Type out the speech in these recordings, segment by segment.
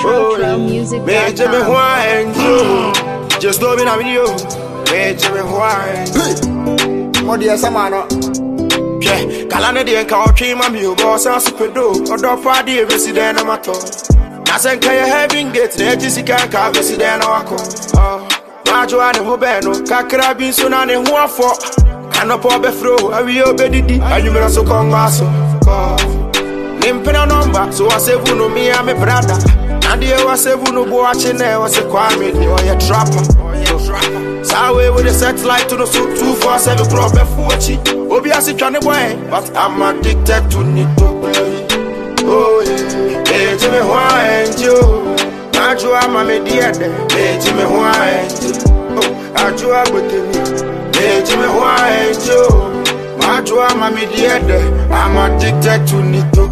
Trotro music. Major me wine, just know me now video. Major me wine. What do you say, man? Yeah, Kalana de country, my mule boss, and super do. Or the party, resident of my toe. I said, can you having get the Jessica can resident of Wako? Majo and Hobeno, Kakrabin, son and one for. And a poor befro, I will obey the and you may also come maso. Limping number, so I say, no, me, I'm a brother. And you was a no watching there was a kwame or a trapper. Sawe with a satellite to the suit 247 club F40. Obiasi trying to boy, but I'm addicted to Nito. Oh, yeah, hey, Jimmy Wine, Joe. Najua, Mammy, dear, hey, Jimmy Wine. Oh, Ajua, but me, hey, Jimmy Wine, Joe. Najua, Mammy, dear, I'm addicted to Nito.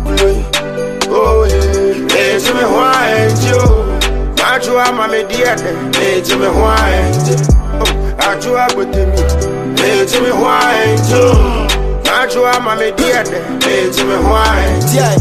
Oh, yeah, hey, Jimmy Wine, Joe. Najua, Mammy, dear, hey, Jimmy Wine. Oh, Ajua, but me. Hey, Jimmy Wine, Joe. Najua, Mammy, dear, hey, Jimmy Wine. Yeah.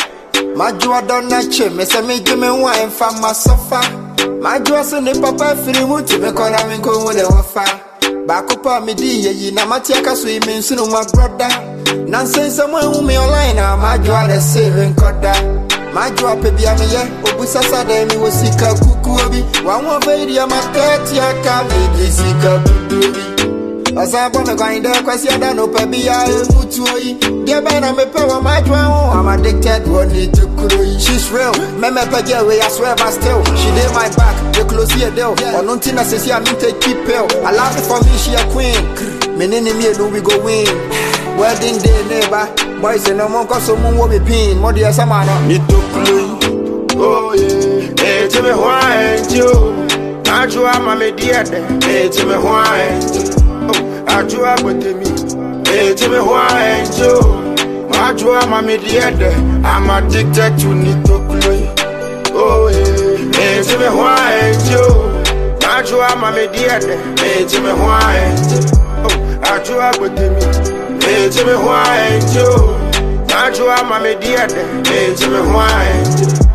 Majua don't nache, me say me Jimmy Wine from my sofa. Majua so ne papa free muti me kola me go with the wafa. Bakopa me di ye na matiaka so me sunu my brother. Nonsense someone who me online na Majua the saving koda. Majua pe bia me ye obusa sada mi wo sika kuku obi. Wa won very am 30 aka me di sika kuku. Asaba me going there kwasi ada no pe bia mutu oyi. Dia be na me pe wa Majua. I'm addicted one need to cry. She's real. Me pe girl we I swear but still. She did my back. The close here deal. On until I say I mean take keep pill. I love it for me she a queen. Me nini me do we go win. Wedding day neighbor. Boys say no more cause someone will be pin. More dear some man. Nito Clue. Oh yeah. Hey Jimmy Wine, Joe. Najua Mammy dear. Hey Jimmy Wine. Oh, Ajua but me. Hey Jimmy Wine, Joe. Najua Mammy dear. I'm addicted to Nito Clue. Oh yeah. Hey Jimmy Wine, Joe. Najua Mammy dear. Hey Jimmy Wine. Oh, Ajua but me. Hey Jimmy Wine, Joe. Najua Mammy dear. Hey Jimmy Wine.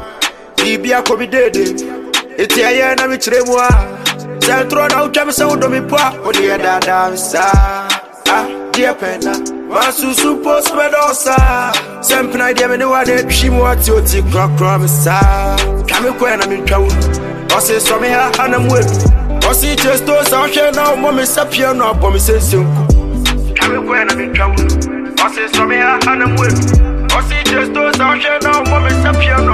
Bibia ko bi dede. Eti aye na mi kire mu a. Centro na utwa se wodo mi pa. O de da dansa. Ah, dear pena. Masusu post medosa. Sempna dia me ne wa de twimu ati oti krokro mi sa. Kame ko na mi twa wo. O se so me ha na mu e. O si chesto sa hwe na o mo me sapia no abo me sensenku. Kame ko na mi twa wo. O se so me ha na mu e. O si chesto sa hwe na o mo me sapia no.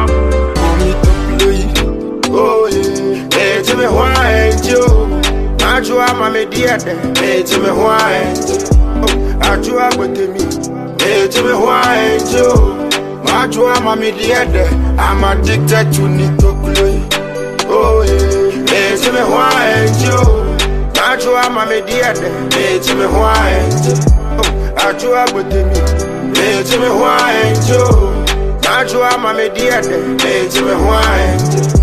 Oh yeah, hey Jimmy Wine, Joe. Najua Mammy dear, hey Jimmy Wine. Oh, Ajua but me. Hey Jimmy Wine, Joe. Najua Mammy dear, I'm addicted to Nito Clue. Oh yeah, hey Jimmy Wine, Joe. Najua Mammy dear, hey Jimmy Wine. Oh, Ajua but me. Hey Jimmy Wine, Joe. Najua Mammy dear, hey Jimmy Wine.